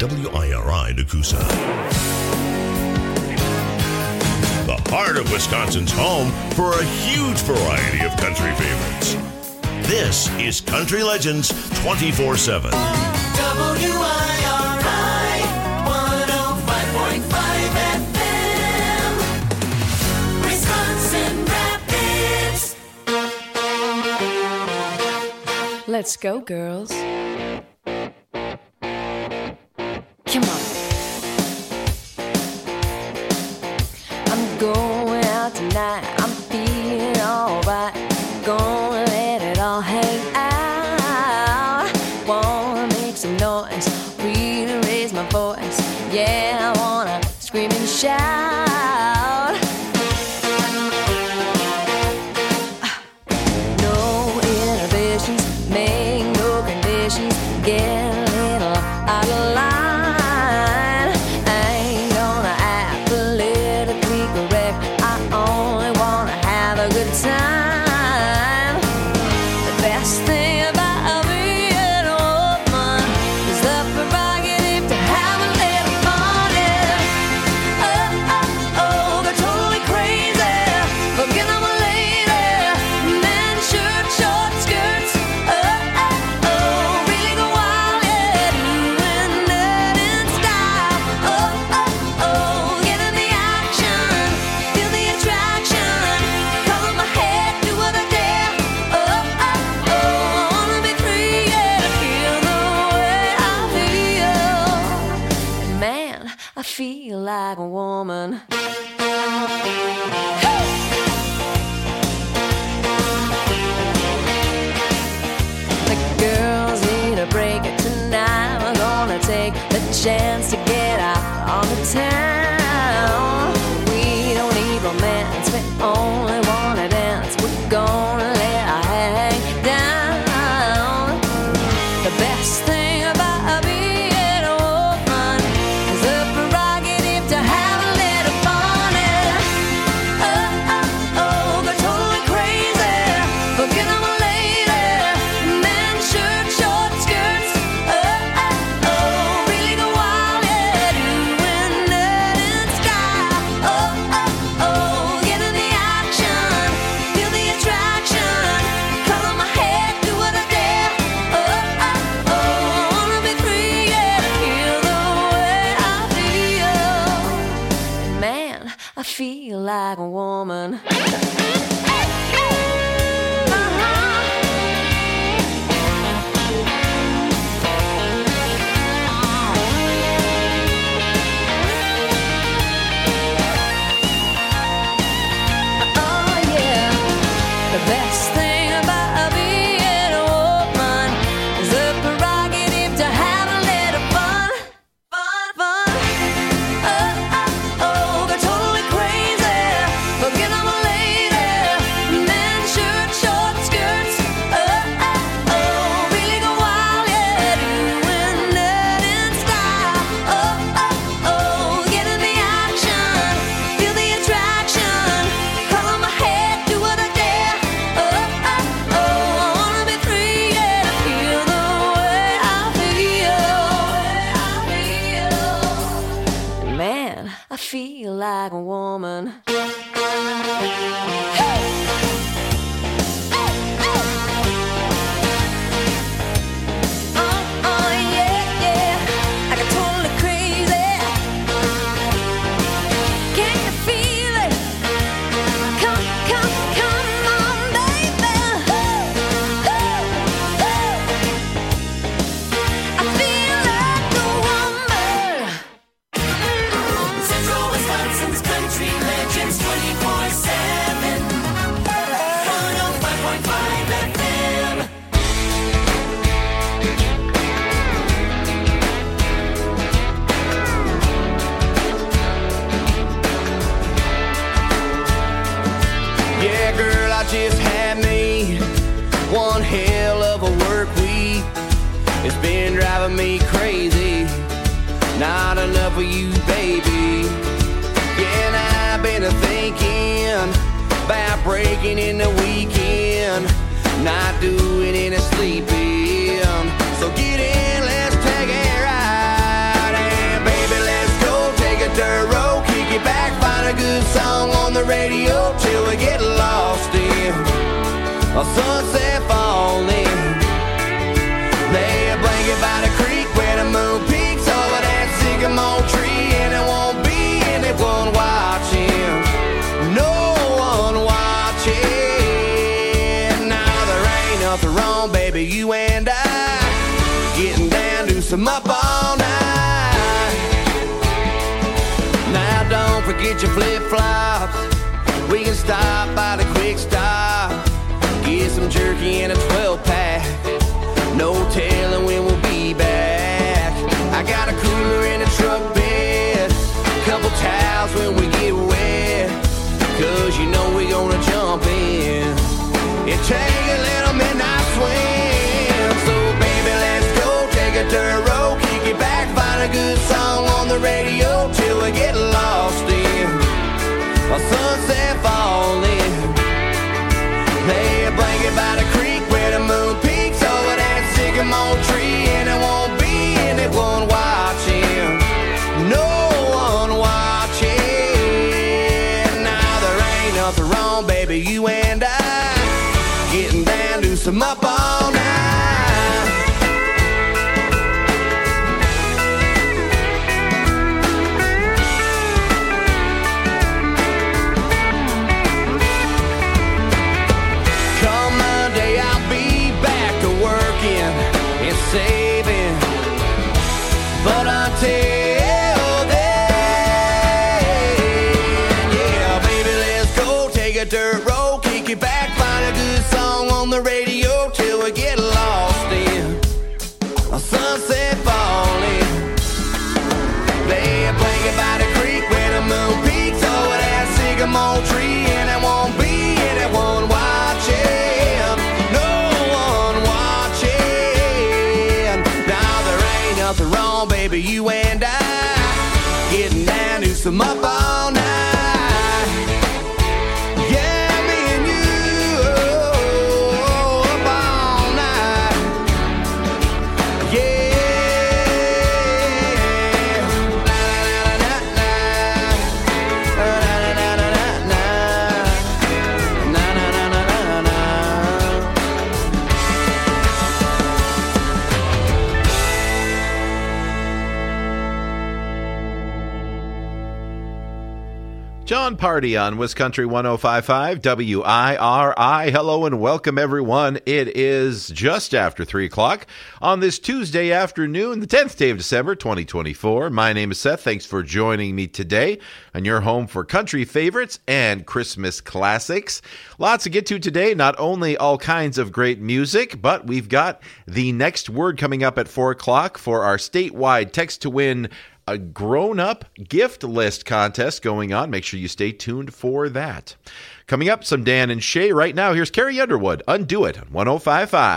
WIRI Nakusa. The heart of Wisconsin's home for a huge variety of country favorites. This is Country Legends 24/7. WIRI 105.5 FM, Wisconsin Rapids. Let's go, girls. Come on. I'm going out tonight. I'm feeling alright. Gonna let it all hang out. Wanna make some noise, really raise my voice. Yeah, I wanna scream and shout. No inhibitions, make no conditions. Get a little out of line. I ain't gonna act politically correct. I only wanna have a good time. The best thing about being a woman is the prerogative to have a little fun. Yeah. Oh, oh, oh, they're totally crazy. Forget I'm a lady. Men, shirt, short skirts. Oh, oh, oh, really go wild. Yeah, doing that in style. Oh, oh, oh, get in the action. Feel the attraction. Color my head, do what I dare. Oh, oh, oh, I wanna be free, yeah, feel the way I feel. Man, I feel like a woman. The girls need a break tonight. We're gonna take the chance to get out on the town. We don't need romance, we only wanna dance. We're gonna let our hang down. The best thing about being a woman is the prerogative to have a little fun. Yeah. Oh, oh, oh, they're totally crazy. Forget I'm a lady. Men, shirt, short skirts. Oh, oh, oh, really go wild. Yeah, doing that in style. Oh, oh, oh, get in the action. Feel the attraction. Color my head, do what I dare. Oh, oh, oh, I wanna be free. Yeah, feel the way I feel. Man, I feel like a woman. Oh yeah, the best thing about being a woman is the prerogative to have a little fun, fun, fun. Oh, oh, oh, they're totally crazy. Forget I'm a lady. Men, shirt, short skirts. Oh, oh, oh, really go wild, yeah, doing that in style. Oh, oh, oh, get in the action. Feel the attraction. Color my head, do what I dare. Oh, oh, oh, I wanna be free, yeah, feel the way I feel. Man, I feel like a woman. Oh, yeah, yeah, I got totally crazy. Can you feel it? Come, come, come on, baby. I feel like a woman. Central Wisconsin's Country Legends 24/7, 105.5 FM. Yeah, girl, I just had me one hell of a work week. It's been driving me crazy. Not enough of you, baby. Yeah, and I've been thinking about breaking in the weekend, not doing any sleeping. So get in, let's take a ride a sunset falling. Lay a blanket by the creek where the moon peaks over that sycamore tree, and it won't be anyone watching, no one watching. Now there ain't nothing wrong, baby, you and I getting down to some up all night. Now don't forget your flip-flops. We can stop by the quick stop, get some jerky and a 12-pack. No telling when we'll be back. I got a cooler in the truck bed, couple towels when we get wet, 'cause you know we gonna jump in and take a little midnight swim. So baby, let's go take a dirt road, kick it back, find a good song on the radio till we get lost in a sunset falling. Lay a blanket by the creek where the moon peaks over that sycamore tree, and it won't be anyone watching, no one watching. Now there ain't nothing wrong, baby, you and I getting down to some up all night. Saving, but until then, yeah, baby, let's go take a dirt road, kick it back, find a good song on the radio till we get lost in a sunset falling. Lay a blanket by the creek where the moon peaks over that sycamore tree, and it won't be anyone watching. Nothing wrong, baby, you and I getting down to some up all night. Yeah, me and you up all night. Yeah. John Party on WisCountry 105.5 WIRI. Hello and welcome, everyone. It is just after 3 o'clock on this Tuesday afternoon, the 10th day of December, 2024. My name is Seth. Thanks for joining me today on your home for country favorites and Christmas classics. Lots to get to today. Not only all kinds of great music, but we've got the next word coming up at 4 o'clock for our statewide Text to Win a grown-up gift list contest going on. Make sure you stay tuned for that. Coming up, some Dan and Shay. Right now, here's Carrie Underwood. Undo It on 105.5.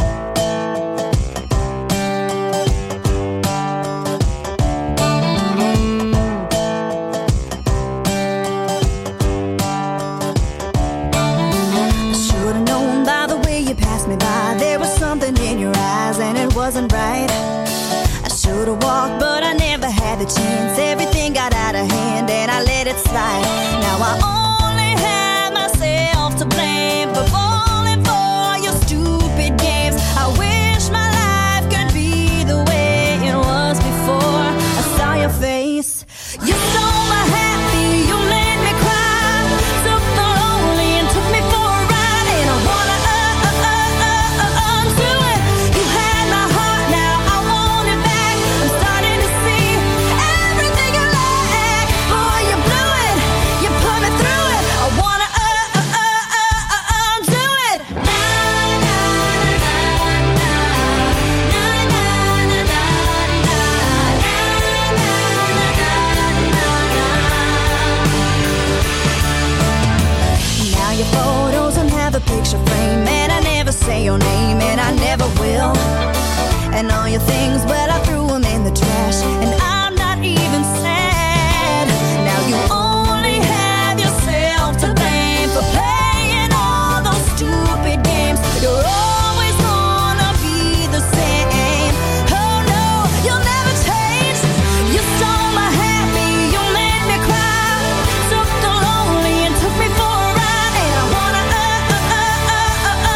Wasn't right. I should have walked, but I never had the chance. Everything got out of hand and I let it slide. Now I only have myself to blame for falling for your stupid games. I wish my life could be the way it was before I saw your face. You stole my happy, you made me cry, took the lonely and took me for a ride, and I wanna undo it. You had my heart, now I want it back. I'm starting to see everything you lack. Boy, you blew it, you put me through it. I wanna undo it. Na na na na na na na na Now your photos don't have a picture frame, and I never say your name, and I never will. And all your things, well, I threw them in the trash, and I'm not even sad. Now you only have yourself to blame for playing all those stupid games. You're always gonna be the same. Oh no, you'll never change. You stole my happy, you made me cry, took the lonely and took me for a ride, and I wanna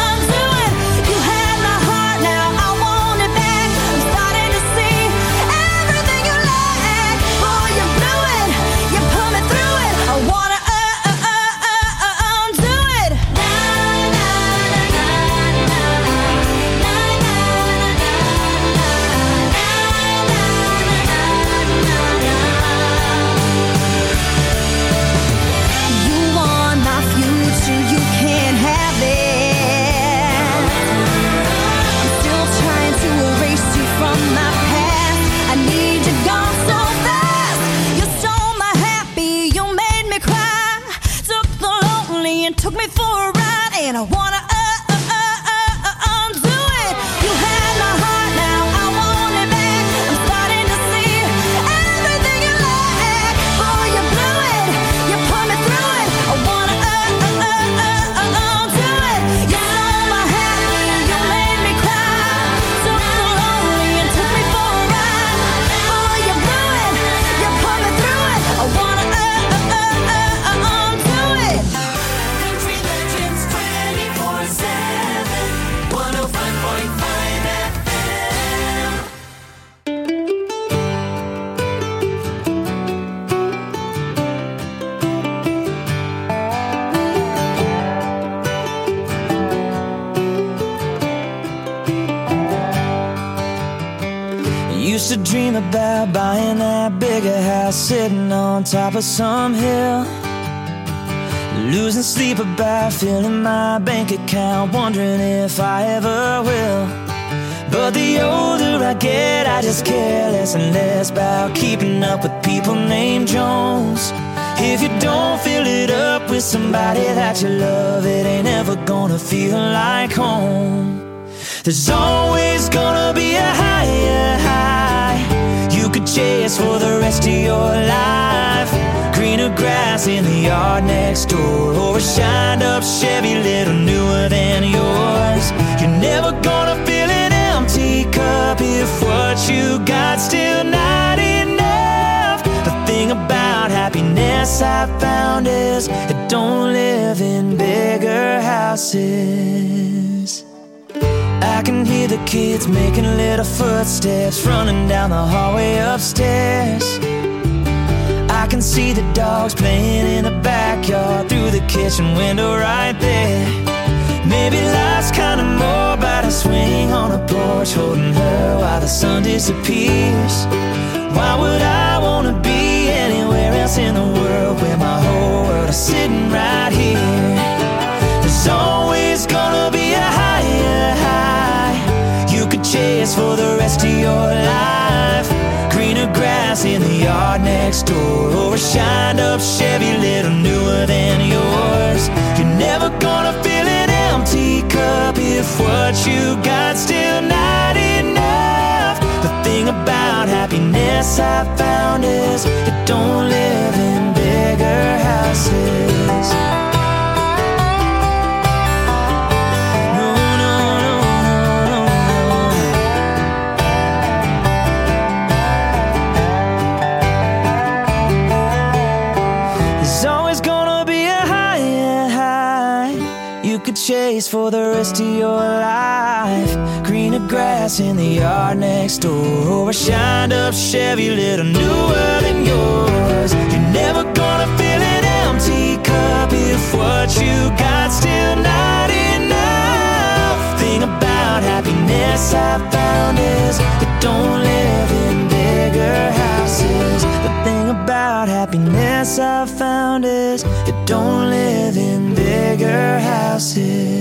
used to dream about buying that bigger house, sitting on top of some hill, losing sleep about filling my bank account, wondering if I ever will. But the older I get, I just care less and less about keeping up with people named Jones. If you don't fill it up with somebody that you love, it ain't ever gonna feel like home. There's always gonna be a higher high you could chase for the rest of your life. Greener grass in the yard next door, or a shined up Chevy little newer than yours. You're never gonna fill an empty cup if what you got still not enough. The thing about happiness I found is it don't live in bigger houses. I can hear the kids making little footsteps running down the hallway upstairs. I can see the dogs playing in the backyard through the kitchen window right there. Maybe life's kinda more about a swing on a porch, holding her while the sun disappears. Why would I wanna be anywhere else in the world where my whole world is sitting right here? There's always gonna be a higher high you could chase for the rest of your life. Greener grass in the yard next door, or a shined up Chevy little newer than yours. You're never gonna fill an empty cup if what you got still not enough. The thing about happiness I found is it don't live in bigger houses. Chase for the rest of your life. Greener grass in the yard next door, or a shined up Chevy little newer than yours. You're never gonna fill an empty cup if what you got still not enough. Thing about happiness I found is it don't live in bigger houses. The thing about happiness I found is it don't live in bigger houses.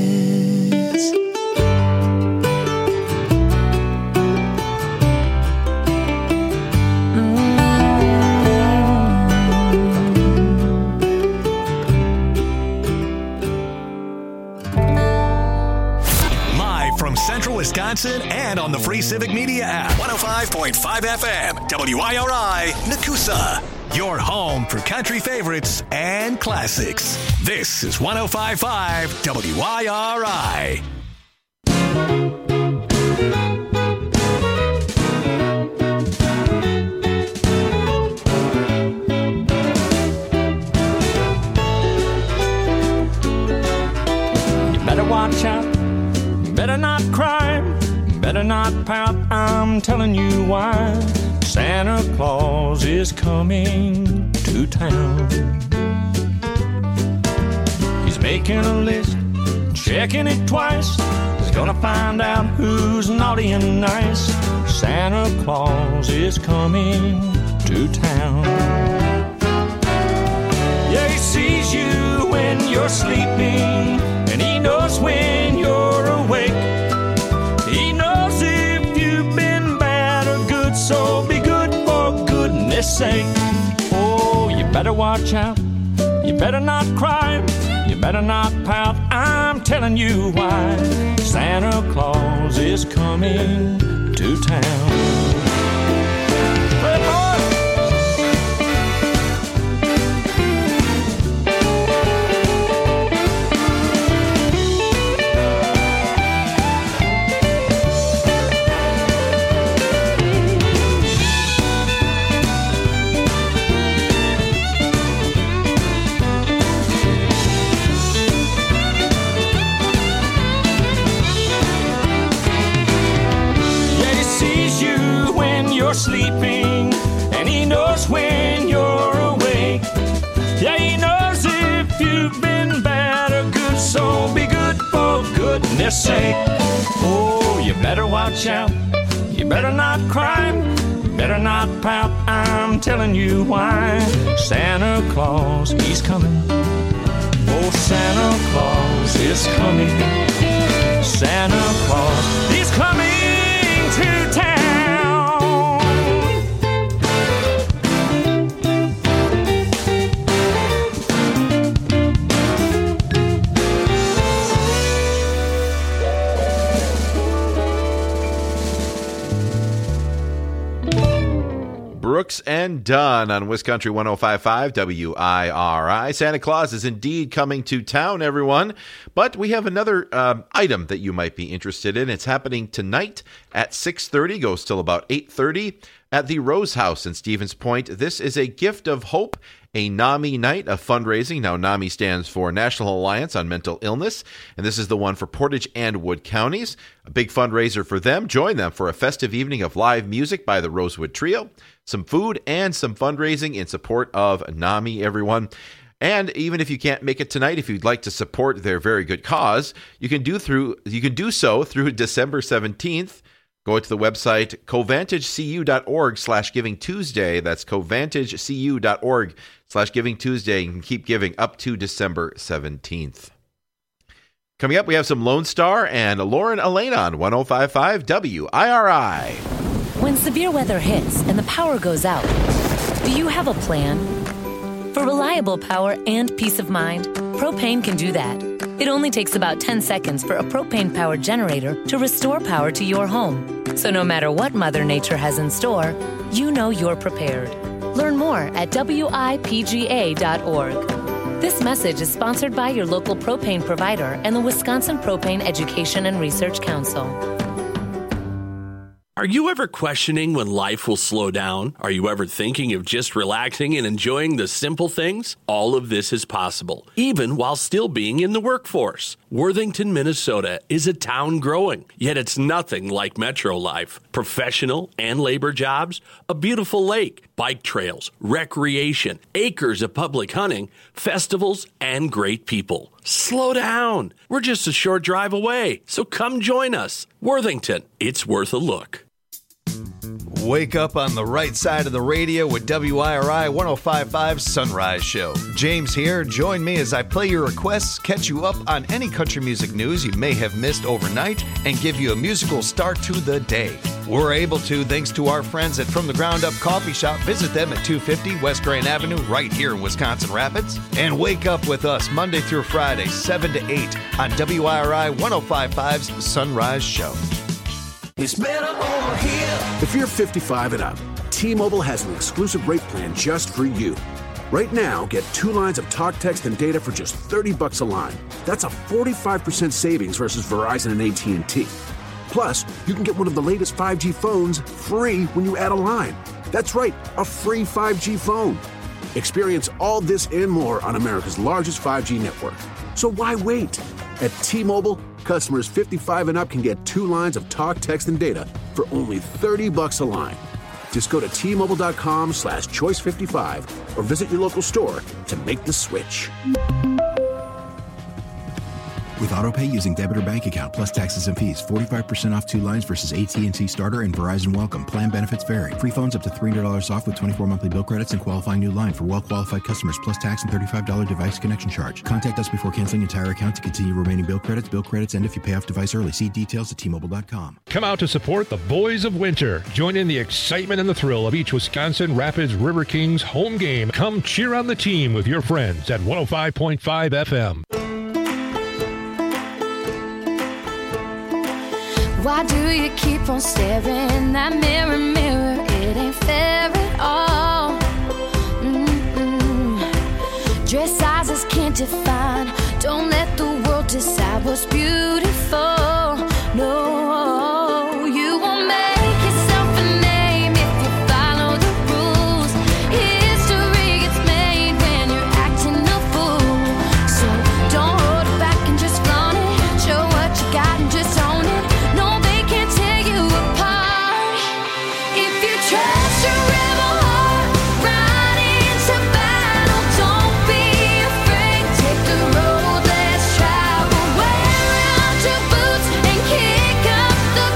Live from Central Wisconsin and on the free Civic Media app. 105.5 FM, WIRI, Nakusa. Your home for country favorites and classics. This is 105.5 WIRI. You better watch out. Better not cry. Better not pout. I'm telling you why. Santa Claus is coming to town. He's making a list, checking it twice. He's gonna find out who's naughty and nice. Santa Claus is coming to town. Yeah, he sees you when you're sleeping, and he knows when you're awake. He knows if you've been bad or good, so be good for goodness sake. Oh, you better watch out. You better not cry. You better not pout. I'm telling you why. Santa Claus is coming to town. Hey, boy. Sleeping, and he knows when you're awake. Yeah, he knows if you've been bad or good, so be good for goodness sake. Oh, you better watch out. You better not cry. not pout, I'm telling you why. Santa Claus, he's coming. Oh, Santa Claus is coming. Santa Claus is coming to town. Brooks and Dunn on Wiscountry 105.5 WIRI. Santa Claus is indeed coming to town, everyone. But we have another item that you might be interested in. It's happening tonight at 6:30, goes till about 8:30 at the Rose House in Stevens Point. This is a Gift of Hope, a NAMI night of fundraising. Now, NAMI stands for National Alliance on Mental Illness, and this is the one for Portage and Wood counties. A big fundraiser for them. Join them for a festive evening of live music by the Rosewood Trio, some food, and some fundraising in support of NAMI, everyone. And even if you can't make it tonight, if you'd like to support their very good cause, you can do so through December 17th. Go to the website covantagecu.org/Giving Tuesday. That's covantagecu.org/Giving Tuesday. You can keep giving up to December 17th. Coming up, we have some Lone Star and Lauren Elena on 105.5 WIRI. When severe weather hits and the power goes out, do you have a plan? For reliable power and peace of mind, Propane can do that. It only takes about 10 seconds for a propane-powered generator to restore power to your home. So no matter what Mother Nature has in store, you know you're prepared. Learn more at WIPGA.org. This message is sponsored by your local propane provider and the Wisconsin Propane Education and Research Council. Are you ever questioning when life will slow down? Are you ever thinking of just relaxing and enjoying the simple things? All of this is possible, even while still being in the workforce. Worthington, Minnesota is a town growing, yet it's nothing like metro life. Professional and labor jobs, a beautiful lake, bike trails, recreation, acres of public hunting, festivals, and great people. Slow down. We're just a short drive away, so come join us. Worthington, it's worth a look. Wake up on the right side of the radio with WIRI 105.5 Sunrise Show. James here. Join me as I play your requests, catch you up on any country music news you may have missed overnight, and give you a musical start to the day. We're able to thanks to our friends at From the Ground Up Coffee Shop. Visit them at 250 West Grand Avenue right here in Wisconsin Rapids. And wake up with us Monday through Friday, 7 to 8 on WIRI 105.5's Sunrise Show. It's better over here. If you're 55 and up, T-Mobile has an exclusive rate plan just for you. Right now, get 2 lines of talk, text, and data for just $30 a line. That's a 45% savings versus Verizon and AT&T. Plus, you can get one of the latest 5G phones free when you add a line. That's right, a free 5G phone. Experience all this and more on America's largest 5G network. So why wait? At T-Mobile, customers 55 and up can get 2 lines of talk, text, and data for only $30 a line. Just go to T-Mobile.com/choice55 or visit your local store to make the switch. With AutoPay using debit or bank account plus taxes and fees, 45% off 2 lines versus AT&T Starter and Verizon Welcome. Plan benefits vary. Free phones up to $300 off with 24 monthly bill credits and qualifying new line for well-qualified customers plus tax and $35 device connection charge. Contact us before canceling entire account to continue remaining bill credits. Bill credits end if you pay off device early. See details at T-Mobile.com. Come out to support the Boys of Winter. Join in the excitement and the thrill of each Wisconsin Rapids River Kings home game. Come cheer on the team with your friends at 105.5 FM. Why do you keep on staring in that mirror, mirror? It ain't fair at all. Dress sizes can't define. Don't let the world decide what's beautiful. No, you won't make yourself a name if you follow the rules. History gets made when you're acting a fool. So don't hold it back and just flaunt it. Show what you got and just own it. The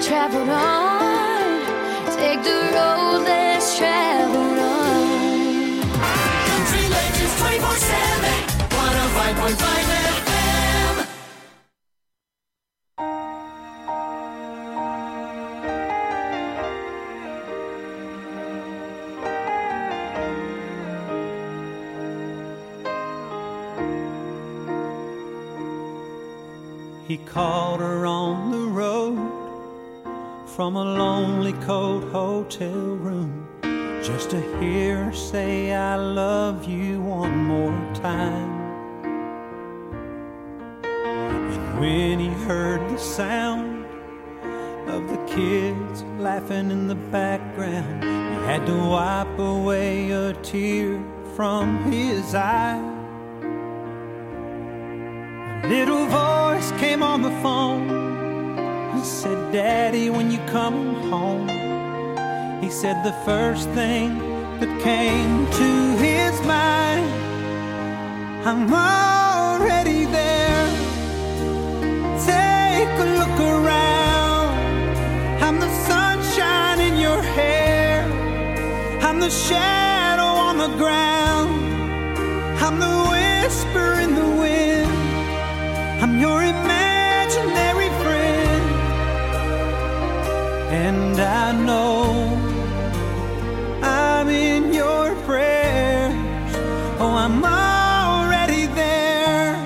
traveled on. Take the road less traveled on. Country Legends 24/7, 105.5 FM. He called her on the road from a lonely cold hotel room, just to hear her say I love you one more time. And when he heard the sound of the kids laughing in the background, he had to wipe away a tear from his eye. A little voice came on the phone and said, Daddy, when you come home. He said the first thing that came to his mind, I'm already there. Take a look around. I'm the sunshine in your hair. I'm the shadow on the ground. I'm the whisper in the wind. I'm your imaginary friend. And I know I'm in your prayers. Oh, I'm already there.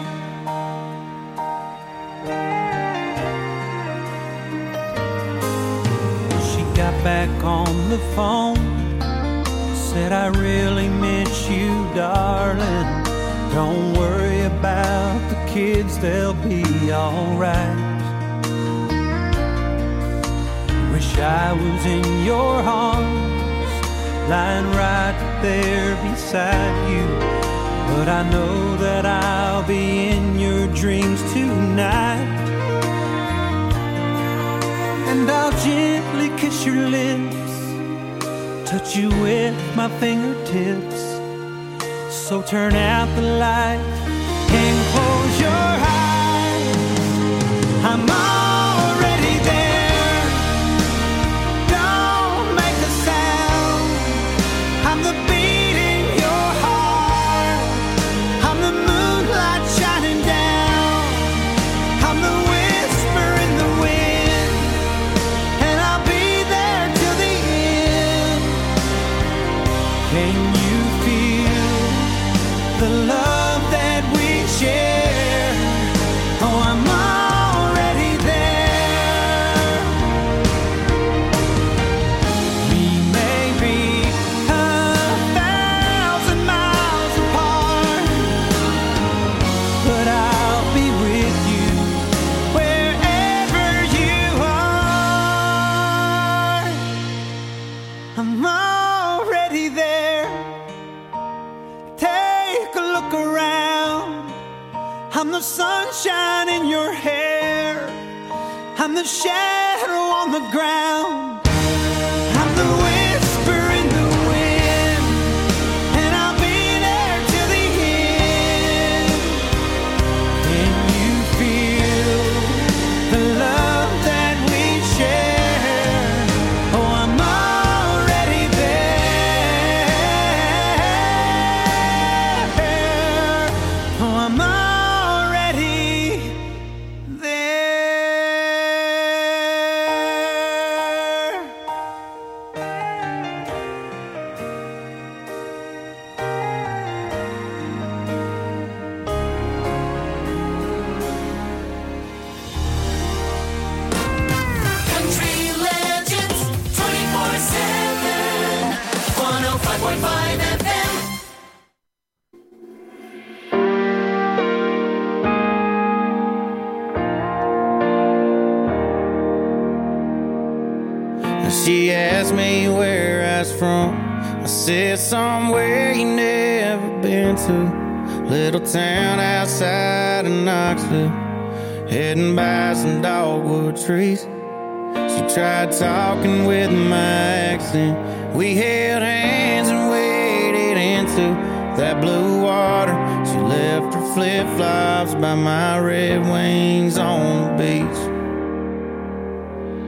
She got back on the phone, said I really miss you, darling. Don't worry about the kids, they'll be alright. Wish I was in your arms, lying right there beside you. But I know that I'll be in your dreams tonight. And I'll gently kiss your lips, touch you with my fingertips. So turn out the light and close your eyes. I'm already there. Don't make a sound. I'm the beat in your heart. I'm the moonlight shining down. I'm the whisper in the wind. And I'll be there till the end. Can you feel the love that we share? Oh, I'm already there. We may be 1,000 miles apart, but I'll be with you wherever you are. I'm already there. Take a look around. I'm the sunshine in your hair. I'm the shadow on the ground. I'm the whisper in the wind. And I'll be there till the end. Can you feel the love that we share? Oh, I'm already there. Oh, I'm already there. Country Legends 24/7, 105.5 FM. She asked me where I was from. I said somewhere you never been to. Little town outside of Knoxville, heading by some dogwood trees. She tried talking with my accent. We held hands and waded into that blue water. She left her flip-flops by my Red Wings on the beach.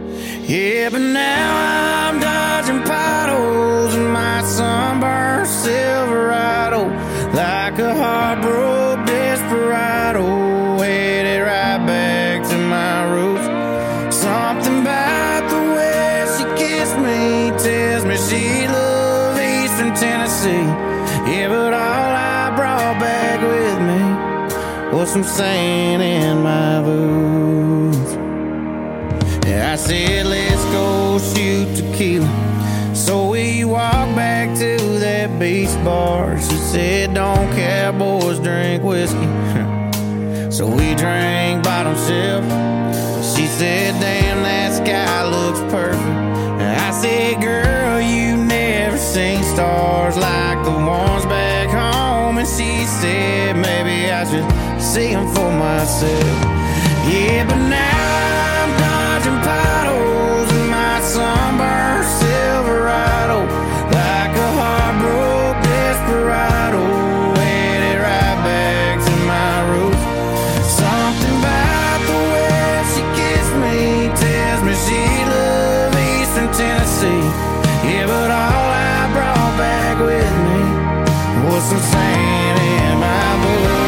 Yeah, but now I'm dodging potholes in my sunburned Silverado, like a heartbroken desperado, headed right back to my roots. Something about the way she kissed me tells me she loves Eastern Tennessee. Yeah, but all I brought back with me was some sand in my boots. Yeah, I said, let's go shoot tequila. So we walked back to that beach bar. She said, don't cowboys drink whiskey. So we drank bottom shelf. She said, damn, that sky looks perfect. And I said, girl, you never seen stars like the ones back home. And she said, maybe I should see them for myself. Yeah, but now I'm dodging potholes in my sunburned Silverado, like a heartbroken desperado, headed right back to my roots. Something about the way she kissed me tells me she loves Eastern Tennessee. Yeah, but all I brought back with me was some sand in my boots.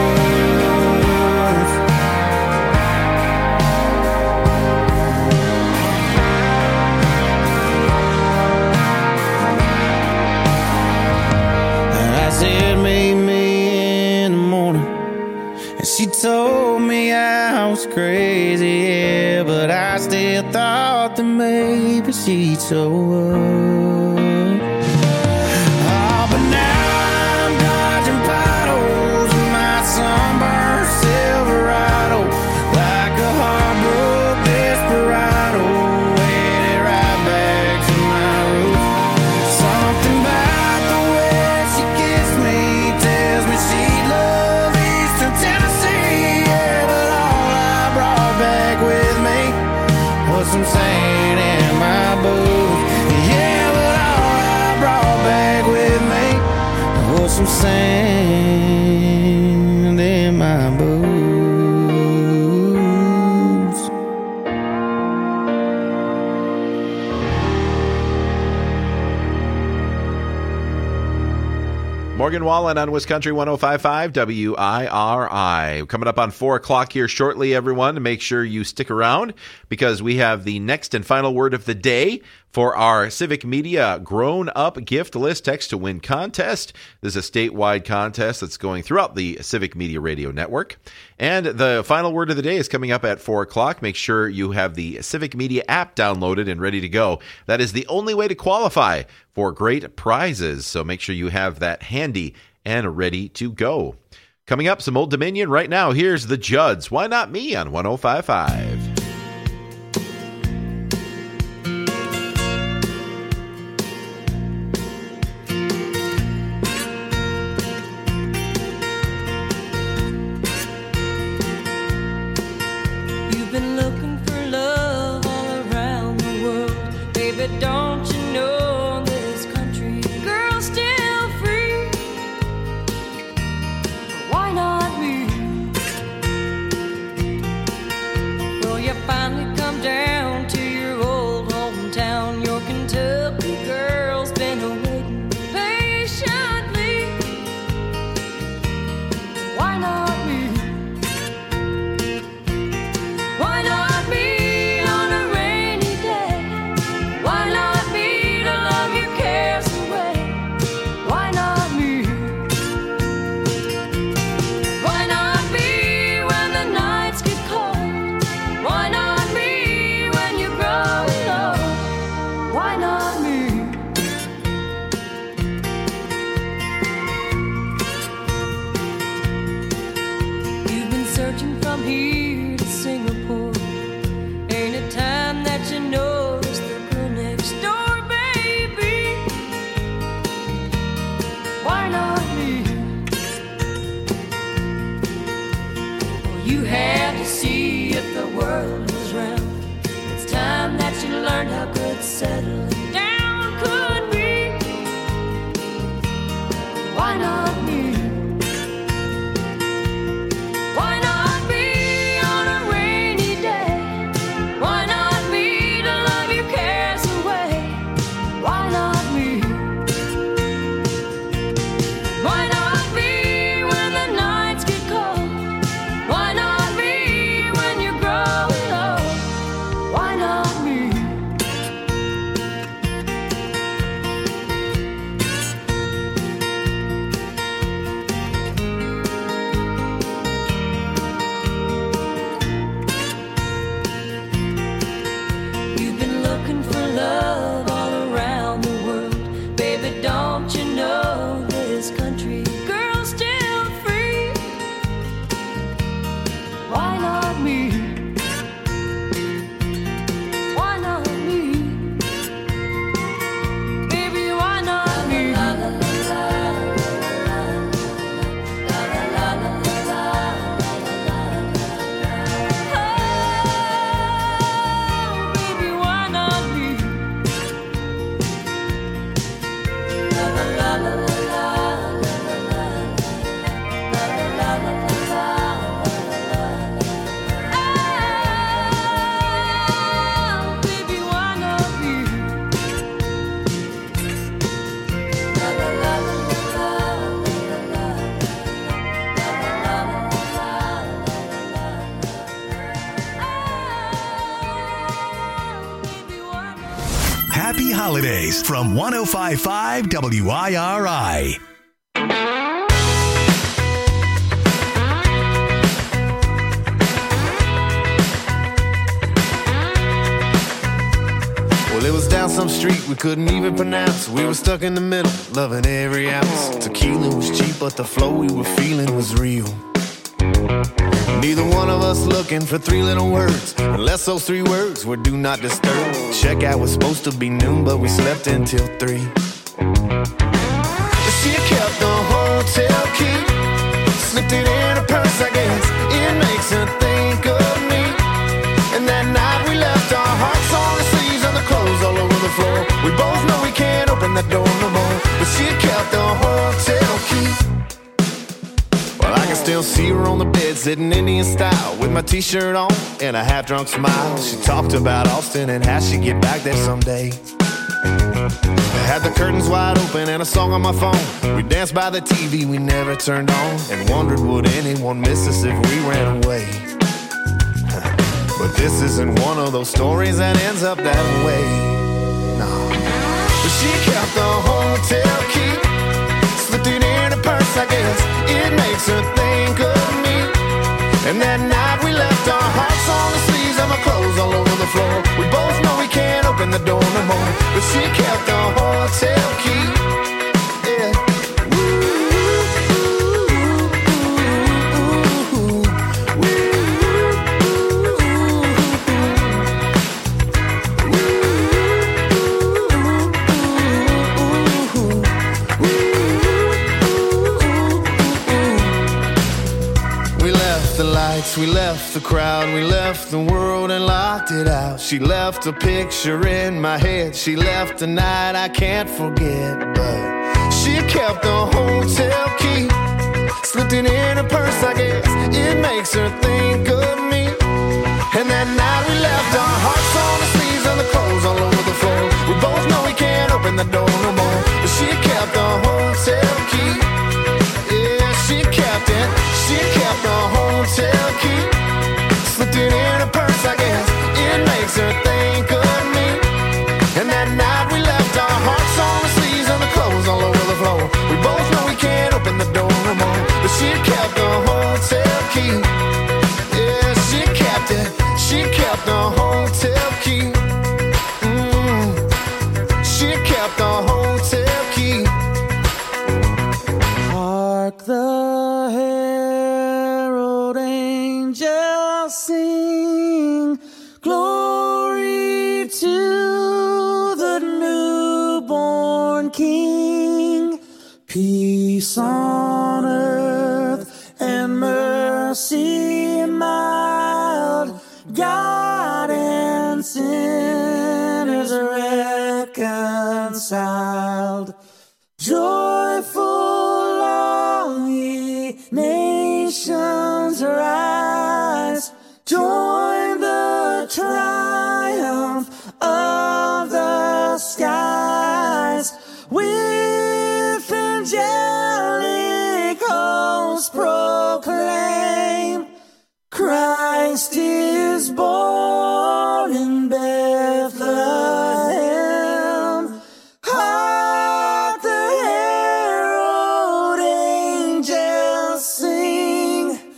I said, meet me in the morning. And she told me I was crazy, yeah, but I still thought that maybe she'd show up. Oh, but now I'm dodging potholes in my sunburned Silverado, like a heartbroken desperado, headed right back to my roots. Something about the way she kissed me tells me she loves Eastern Tennessee. Yeah, but all I brought back with me was some sand in my boots. Yeah, but all I brought back with me was some sand in my boots. Morgan Wallen on Wisconsin 105.5 WIRI. Coming up on 4 o'clock here shortly, everyone. Make sure you stick around because we have the next and final word of the day for our Civic Media Grown Up Gift List Text to Win contest. This is a statewide contest that's going throughout the Civic Media Radio Network. And the final word of the day is coming up at 4 o'clock. Make sure you have the Civic Media app downloaded and ready to go. That is the only way to qualify for great prizes. So make sure you have that handy and ready to go. Coming up, some Old Dominion right now. Here's the Judds. Why Not Me on 105.5. You've been looking for love all around the world. Baby, don't you know this country girl's still free? Why not me? Well, you finally come down to your old hometown. Your Kentucky girl's been waiting patiently. Why not me? Why not me on a rainy day? Why not me to love your cares away? Why not me? Why not me when the nights get cold? Why not me when you grow old? Why not me? You've been searching from here to Singapore. Ain't it time that you notice the girl next door, baby? Why not me? Well, you had to see if the world was round. It's time that you learned how good settling down could be. Why not me? Why not me on a rainy day? Why not me to love Happy holidays from 105.5 WIRI. Well, it was down some street we couldn't even pronounce. We were stuck in the middle, loving every ounce. Tequila was cheap, but the flow we were feeling was real. Neither one of us looking for three little words, unless those three words were do not disturb. Checkout was supposed to be noon, but we slept until 3. She kept the hotel key, slipped it in her purse, I guess. It makes her think of me. And that night we left our hearts on the sleeves and the clothes all over the floor. We both know we can't open that door no more, but she kept the hotel key. Well, I can still see her on the bed, sitting Indian style, with my t-shirt on and a half-drunk smile. She talked about Austin and how she'd get back there someday. I had the curtains wide open and a song on my phone. We danced by the TV we never turned on, and wondered would anyone miss us if we ran away. But this isn't one of those stories that ends up that way. No. But she kept the hotel key, slipped it in her purse, I guess. It makes her think of me. And that night we left our hearts on the sleeves and my clothes all over the floor. We both know we can't open the door no more, but she kept the hotel key. Yeah. We left the crowd, we left the world and locked it out. She left a picture in my head, she left a night I can't forget. But she kept the hotel key, slipped it in her purse, I guess. It makes her think of me. And that night we left our hearts on the sleeves and the clothes all over the floor. We both know we can't open the door no more, but she kept the hotel key. Yeah, she kept it. She kept the hotel key, slipped it in her purse, I guess. It makes her think of me. And that night we left our hearts on the sleeves and the clothes all over the floor. We both know we can't open the door no more, but she kept the hotel key. Yeah, she kept it. She kept the hotel key. She kept the hotel key. Hark the herald angels sing, glory to the newborn King. Peace on earth and mercy mild, God and sinners reconciled. Joyful all ye nations rise, join the triumph of the skies. With angelic hosts proclaim, Christ is born in Bethlehem. Hark the herald angels sing,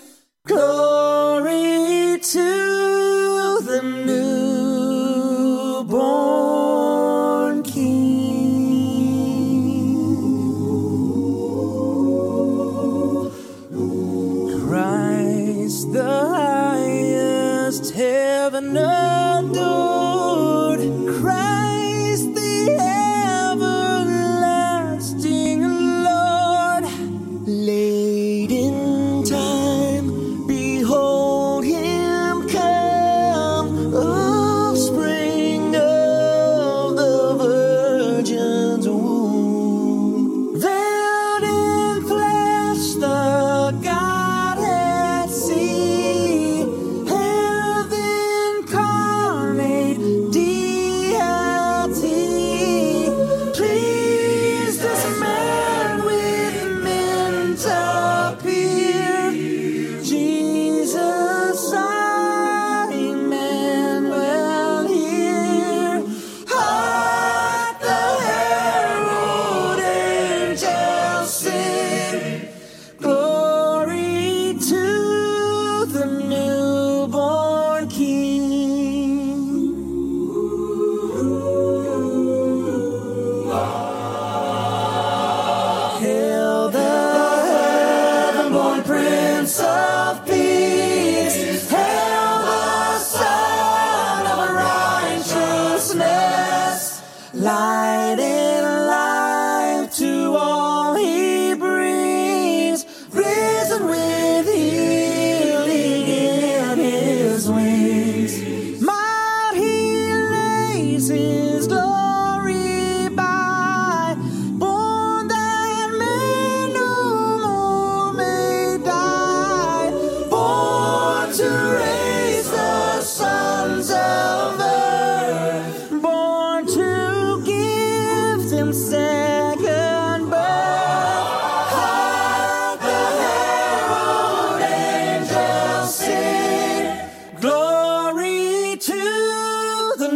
light and life to all he brings, risen with healing in his wings. Might he lays his glory by, born that man no more may die, born to raise the sons of earth, born to give them second birth. Hark the herald angels sing, glory to the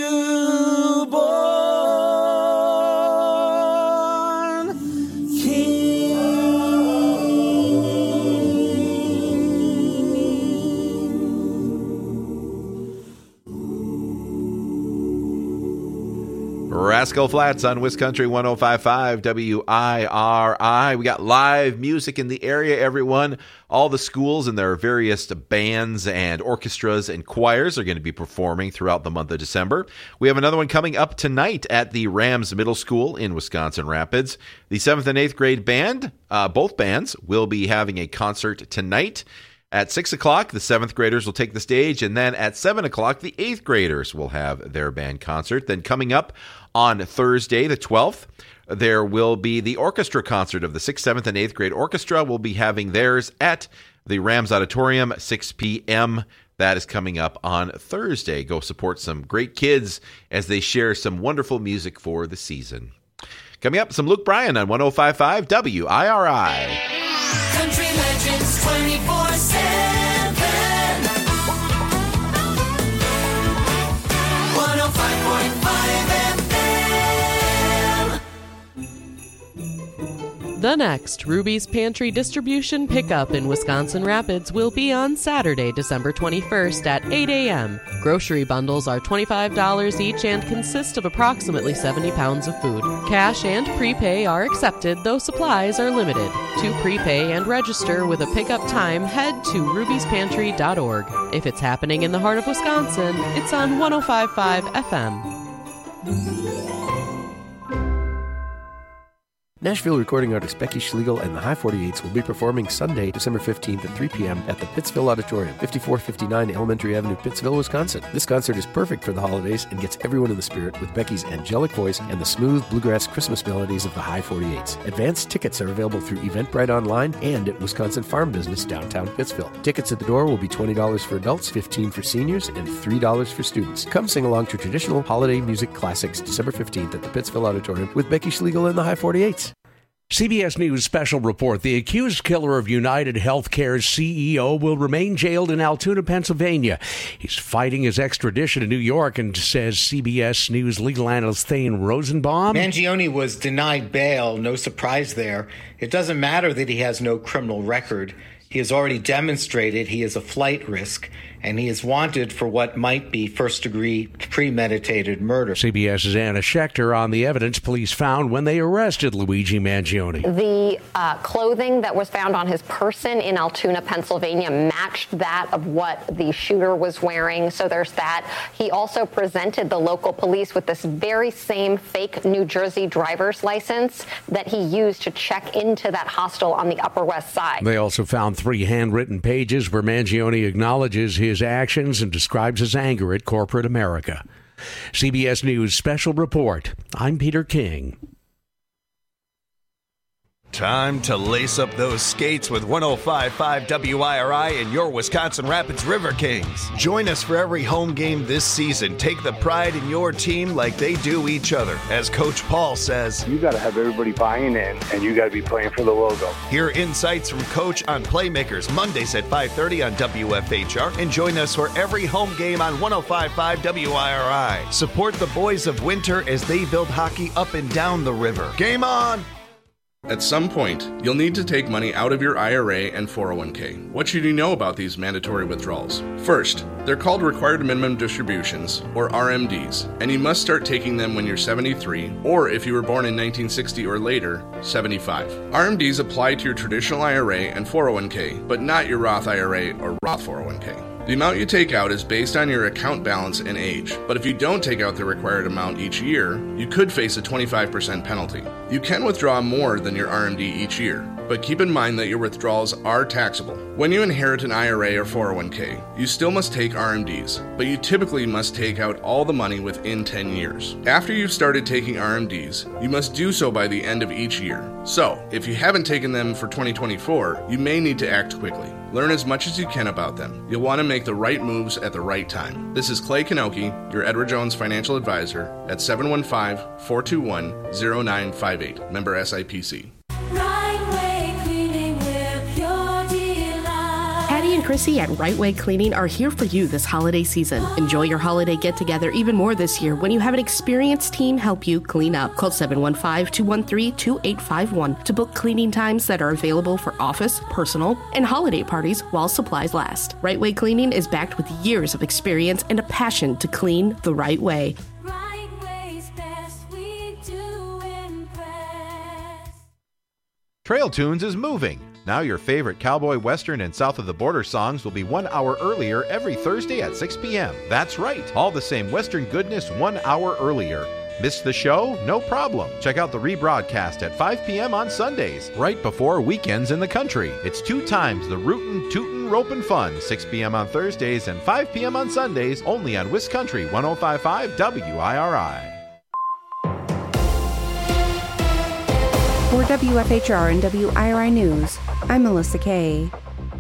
newborn King. Rascal Flatts on Wiscountry 105.5 WIRI. We got live music in the area, everyone. All the schools and their various bands and orchestras and choirs are going to be performing throughout the month of December. We have another one coming up tonight at the Rams Middle School in Wisconsin Rapids. The 7th and 8th grade band, both bands, will be having a concert tonight. At 6 o'clock, the 7th graders will take the stage, and then at 7 o'clock, the 8th graders will have their band concert. Then coming up on Thursday, the 12th, there will be the orchestra concert of the 6th, 7th, and 8th grade orchestra. Will be having theirs at the Rams Auditorium, 6 p.m. That is coming up on Thursday. Go support some great kids as they share some wonderful music for the season. Coming up, some Luke Bryan on 105.5 WIRI. Country Legends 24/7. 105.5 FM. The next Ruby's Pantry distribution pickup in Wisconsin Rapids will be on Saturday, December 21st at 8 a.m. Grocery bundles are $25 each and consist of approximately 70 pounds of food. Cash and prepay are accepted, though supplies are limited. To prepay and register with a pickup time, head to rubyspantry.org. If it's happening in the heart of Wisconsin, it's on 105.5 FM. Nashville recording artist Becky Schlegel and the High 48s will be performing Sunday, December 15th at 3 p.m. at the Pittsville Auditorium, 5459 Elementary Avenue, Pittsville, Wisconsin. This concert is perfect for the holidays and gets everyone in the spirit with Becky's angelic voice and the smooth bluegrass Christmas melodies of the High 48s. Advanced tickets are available through Eventbrite Online and at Wisconsin Farm Business, downtown Pittsville. Tickets at the door will be $20 for adults, $15 for seniors, and $3 for students. Come sing along to traditional holiday music classics December 15th at the Pittsville Auditorium with Becky Schlegel and the High 48s. CBS News special report. The accused killer of United Healthcare's CEO will remain jailed in Altoona, Pennsylvania. He's fighting his extradition to New York, and says CBS News legal analyst Thane Rosenbaum. Mangione was denied bail. No surprise there. It doesn't matter that he has no criminal record. He has already demonstrated he is a flight risk, and he is wanted for what might be first-degree premeditated murder. CBS's Anna Schechter on the evidence police found when they arrested Luigi Mangione. The clothing that was found on his person in Altoona, Pennsylvania, matched that of what the shooter was wearing. So there's that. He also presented the local police with this very same fake New Jersey driver's license that he used to check into that hostel on the Upper West Side. They also found 3 handwritten pages where Mangione acknowledges his actions and describes his anger at corporate America. CBS News Special Report. I'm Peter King. Time to lace up those skates with 105.5 WIRI and your Wisconsin Rapids River Kings. Join us for every home game this season. Take the pride in your team like they do each other. As Coach Paul says, you got to have everybody buying in, and you got to be playing for the logo. Hear insights from Coach on Playmakers Mondays at 5:30 on WFHR, and join us for every home game on 105.5 WIRI. Support the boys of winter as they build hockey up and down the river. Game on! At some point, you'll need to take money out of your IRA and 401k. What should you know about these mandatory withdrawals? First, they're called Required Minimum Distributions, or RMDs, and you must start taking them when you're 73, or if you were born in 1960 or later, 75. RMDs apply to your traditional IRA and 401k, but not your Roth IRA or Roth 401k. The amount you take out is based on your account balance and age, but if you don't take out the required amount each year, you could face a 25% penalty. You can withdraw more than your RMD each year, but keep in mind that your withdrawals are taxable. When you inherit an IRA or 401k, you still must take RMDs, but you typically must take out all the money within 10 years. After you've started taking RMDs, you must do so by the end of each year. So, if you haven't taken them for 2024, you may need to act quickly. Learn as much as you can about them. You'll want to make the right moves at the right time. This is Clay Kanoki, your Edward Jones financial advisor at 715-421-0958. Member SIPC. Patty and Chrissy at Right Way Cleaning are here for you this holiday season. Enjoy your holiday get-together even more this year when you have an experienced team help you clean up. Call 715-213-2851 to book cleaning times that are available for office, personal, and holiday parties while supplies last. Right Way Cleaning is backed with years of experience and a passion to clean the right way. Trail Tunes is moving. Now your favorite cowboy, western, and south of the border songs will be 1 hour earlier every Thursday at 6 p.m. That's right, all the same western goodness 1 hour earlier. Missed the show? No problem. Check out the rebroadcast at 5 p.m. on Sundays, right before weekends in the country. It's 2 times the rootin', tootin', ropin' fun, 6 p.m. on Thursdays and 5 p.m. on Sundays, only on WisCountry 105.5 WIRI. For WFHR and WIRI News, I'm Melissa Kay.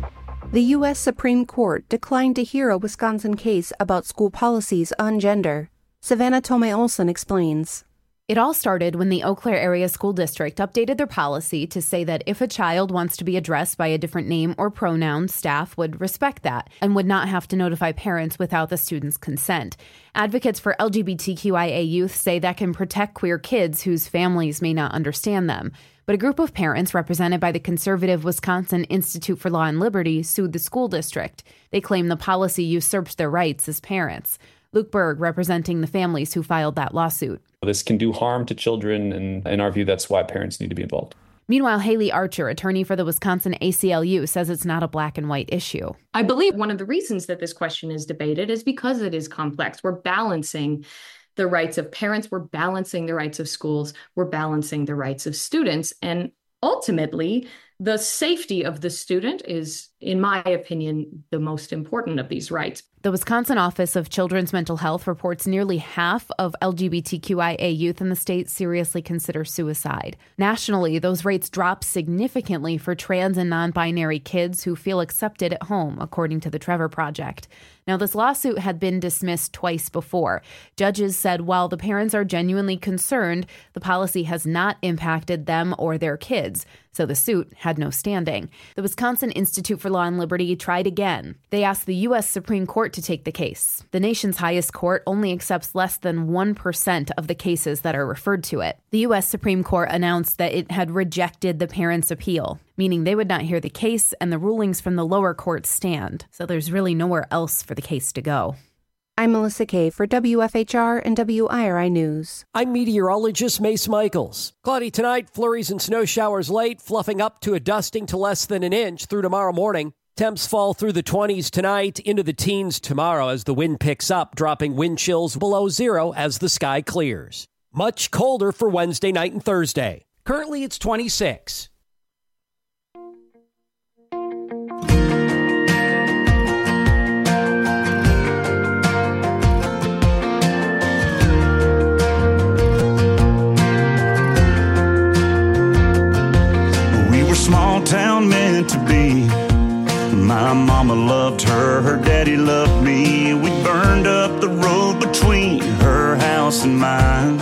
The U.S. Supreme Court declined to hear a Wisconsin case about school policies on gender. Savannah Tomei-Olson explains. It all started when the Eau Claire Area School District updated their policy to say that if a child wants to be addressed by a different name or pronoun, staff would respect that and would not have to notify parents without the student's consent. Advocates for LGBTQIA youth say that can protect queer kids whose families may not understand them. But a group of parents represented by the conservative Wisconsin Institute for Law and Liberty sued the school district. They claim the policy usurps their rights as parents. Luke Berg representing the families who filed that lawsuit. This can do harm to children, and in our view, that's why parents need to be involved. Meanwhile, Haley Archer, attorney for the Wisconsin ACLU, says it's not a black and white issue. I believe one of the reasons that this question is debated is because it is complex. We're balancing the rights of parents, we're balancing the rights of schools, we're balancing the rights of students, and ultimately, the safety of the student is, in my opinion, the most important of these rights. The Wisconsin Office of Children's Mental Health reports nearly half of LGBTQIA youth in the state seriously consider suicide. Nationally, those rates drop significantly for trans and non-binary kids who feel accepted at home, according to the Trevor Project. Now, this lawsuit had been dismissed twice before. Judges said while the parents are genuinely concerned, the policy has not impacted them or their kids, so the suit had no standing. The Wisconsin Institute for Law and Liberty tried again. They asked the U.S. Supreme Court to take the case. The nation's highest court only accepts less than 1% of the cases that are referred to it. The U.S. Supreme Court announced that it had rejected the parents' appeal, meaning they would not hear the case and the rulings from the lower courts stand. So there's really nowhere else for the case to go. I'm Melissa Kay for WFHR and WIRI News. I'm meteorologist Mace Michaels. Cloudy tonight, flurries and snow showers late, fluffing up to a dusting to less than an inch through tomorrow morning. Temps fall through the 20s tonight, into the teens tomorrow as the wind picks up, dropping wind chills below zero as the sky clears. Much colder for Wednesday night and Thursday. Currently, it's 26. Small town meant to be. My mama loved her, her daddy loved me. We burned up the road between her house and mine.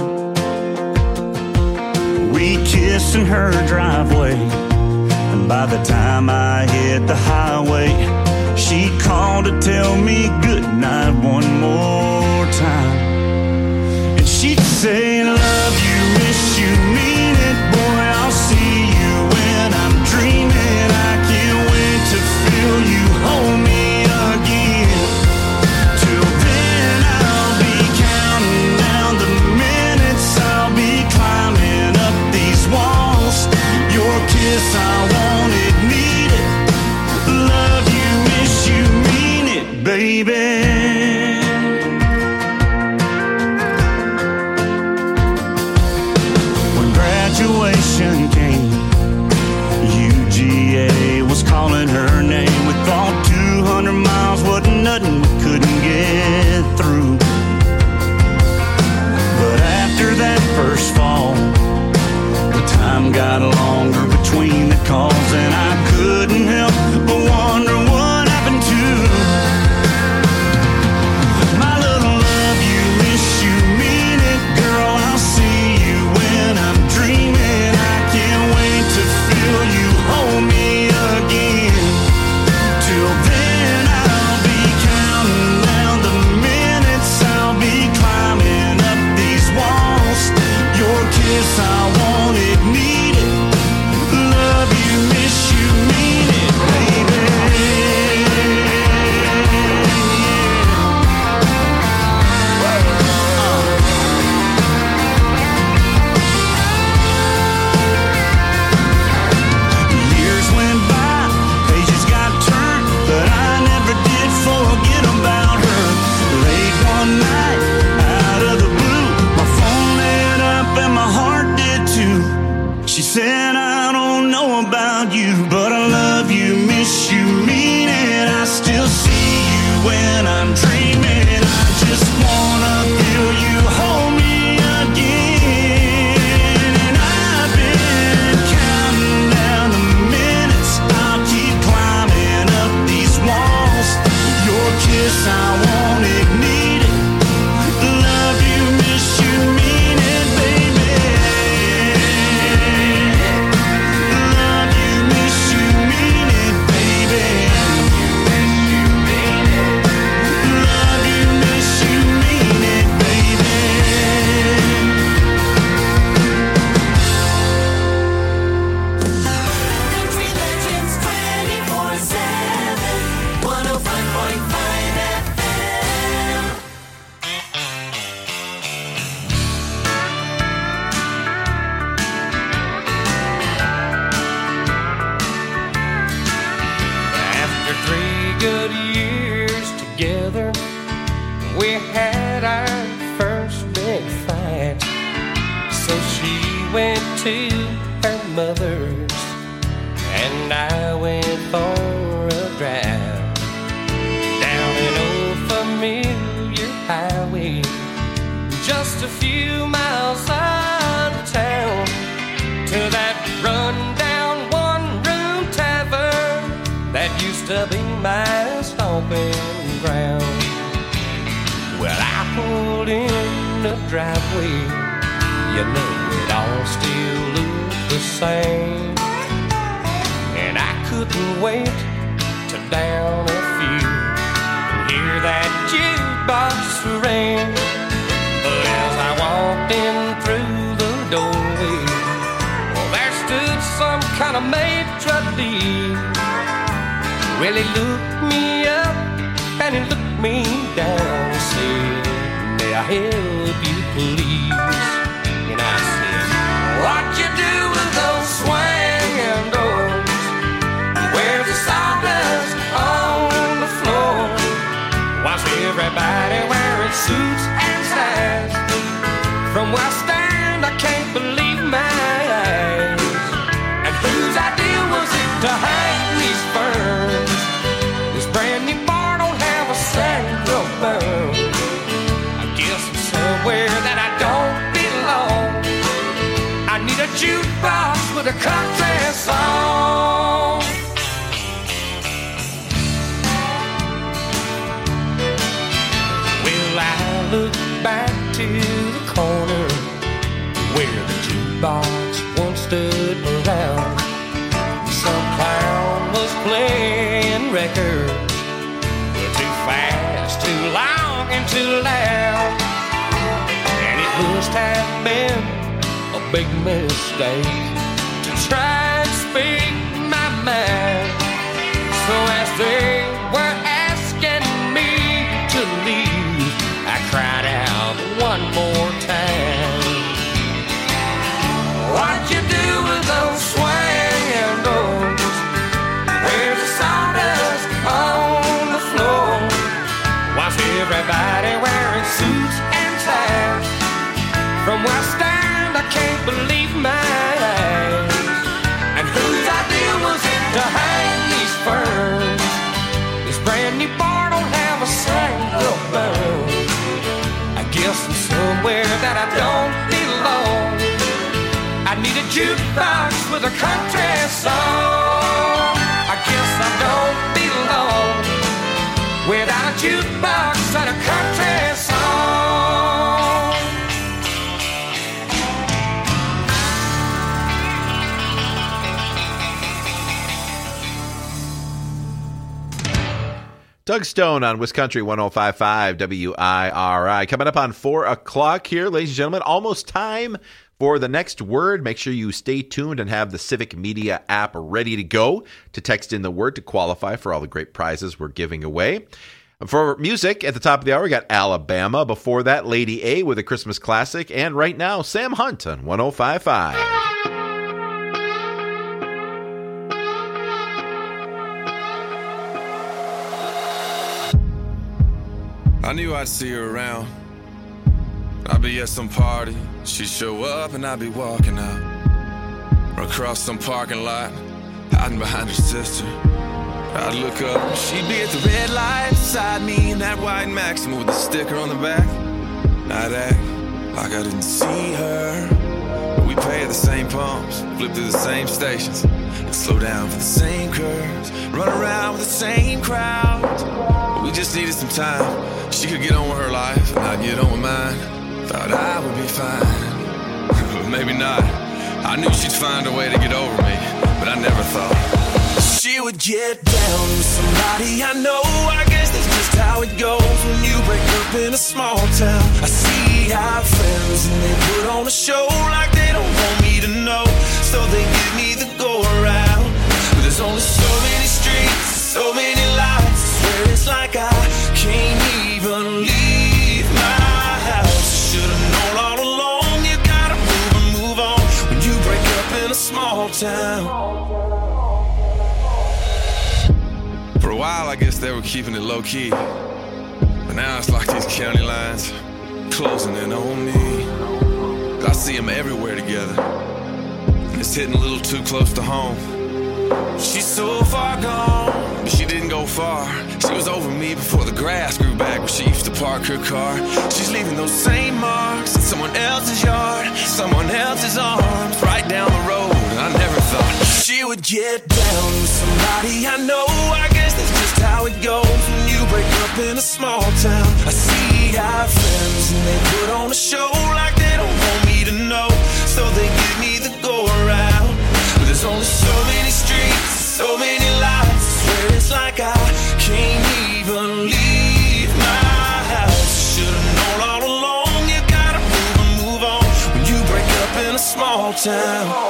We kissed in her driveway, and by the time I hit the highway, she called to tell me goodnight one more time. And she'd say, love you, miss you, mean it, boy, I'll see you when I'm dreaming. I can't wait to feel you hold me again. Till then I'll be counting down the minutes. I'll be climbing up these walls. Your kiss I wanted, need it. Love you, miss you, mean it, baby. got longer between the calls, and I couldn't help but wonder what happened to my little love. You miss, you mean it, girl. I'll see you when I'm dreaming. I can't wait to feel you hold me again. Till then I'll be counting down the minutes, I'll be climbing up these walls. Your kiss I wanted, needed. Love you, miss you, mean it, baby. Years went by, pages got turned, but I never did forget about her. Late one night, out of the blue, my phone lit up and my heart did too. She said, I don't know about you, but I love you, miss you, mean it. I still see you when I'm dreaming. I just wanna feel you hold me again. And I've been counting down the minutes, I'll keep climbing up these walls. Your kiss I wanted, needed. Love you, miss you, mean it, baby. Love you, miss you, mean it, baby. Love you, miss you, mean it, baby. Country Legends 24/7, 105.5 FM. After 3 good years together, we had our first big fight. So she went to her mother's, and I went for a drive down an old familiar highway, just a few miles out of town, to that rundown one-room tavern that used to be my stomping ground. Well, I pulled in the driveway, you know it all still looked the same, and I couldn't wait to down a few and hear that jukebox ring. But as I walked in through the doorway, well, there stood some kind of maitre d'. Well, he looked me up and he looked me down and said, may I help you, please? And I said, what you do with those swinging doors? Where's the sawdust on the floor? Why's everybody wearing suits and ties? From where I stand, I can't believe my eyes. And whose idea was it to hang these ferns? This brand new bar don't have a central burn. I guess I'm somewhere that I don't belong. I need a jukebox with a country song. Well, I look back to the corner where the jukebox once stood around. Some clown was playing records, too fast, too long, and too loud. And it must have been a big mistake to try and speak my mind. So as they were asking me to leave, I cried out one more time. What you do with those swinging doors? Where's the sawdust on the floor? Why's everybody wearing suits and ties? From where I stand, I can't believe my eyes. And whose idea was it to hang these ferns? This brand new bar don't have a single burn. I guess I'm somewhere that I don't belong. I I need a jukebox with a country song. I guess I don't belong without a jukebox and a country song. Doug Stone on Wiscountry 105.5 WIRI. Coming up on 4 o'clock here, ladies and gentlemen, almost time for the next word. Make sure you stay tuned and have the Civic Media app ready to go to text in the word to qualify for all the great prizes we're giving away. For music, at the top of the hour, we got Alabama. Before that, Lady A with a Christmas classic. And right now, Sam Hunt on 105.5. I knew I'd see her around. I'd be at some party, she'd show up and I'd be walking out. Or across some parking lot, hiding behind her sister. I'd look up and she'd be at the red light beside me in that white Maxima with a sticker on the back. I'd act like I didn't see her. But we pay at the same pumps, flip through the same stations, and slow down for the same curves, run around with the same crowds. But we just needed some time. She could get on with her life, and I'd get on with mine. Thought I would be fine, but maybe not. I knew she'd find a way to get over me, but I never thought she would get down with somebody I know. I guess that's just how it goes when you break up in a small town. I see our friends and they put on a show like they don't want me to know, so they give me the go around. But there's only so many streets, so many lights. I swear it's like I can't even leave my house. Should've known all along, you gotta move and move on when you break up in a small town. For a while, I guess they were keeping it low key, but now it's like these county lines closing in on me. I see them everywhere together, and it's hitting a little too close to home. She's so far gone, but she didn't go far. She was over me before the grass grew back where she used to park her car. She's leaving those same marks in someone else's yard, someone else's arms, right down the road. And I never thought she would get down with somebody I know. I guess that's just how it goes when you break up in a small town. I see our friends and they put on a show like they don't want me to know, so they give me the go around. But there's only so many streets, so many lights. I swear it's like I can't even leave my house. Should've known all along, you gotta move and move on when you break up in a small town.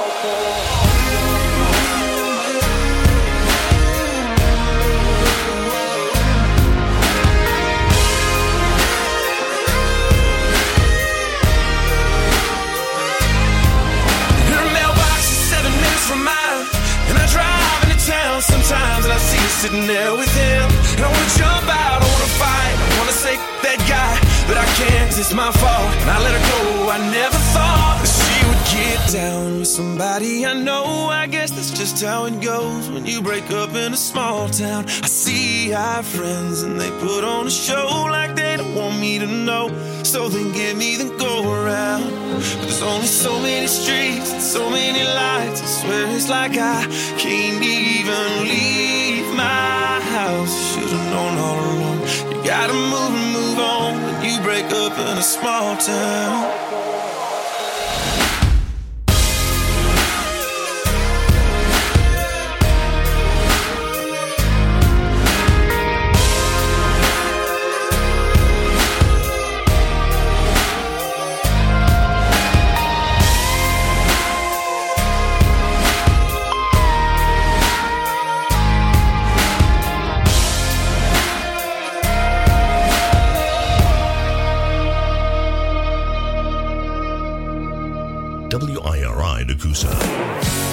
From mine, and I drive into town sometimes, and I see her sitting there with him, and I wanna jump out, I wanna fight, I wanna say that guy, but I can't 'cause it's my fault, and I let her go. I never thought that she would get down with somebody I know. I guess that's just how it goes when you break up in a small town. I see our friends and they put on a show like they don't want me to know, so they give me the go around. But there's only so many streets and so many lights. I swear it's like I can't even leave my house. Should've known all along, you gotta move and move on when you break up in a small town. WIRI Nakusa.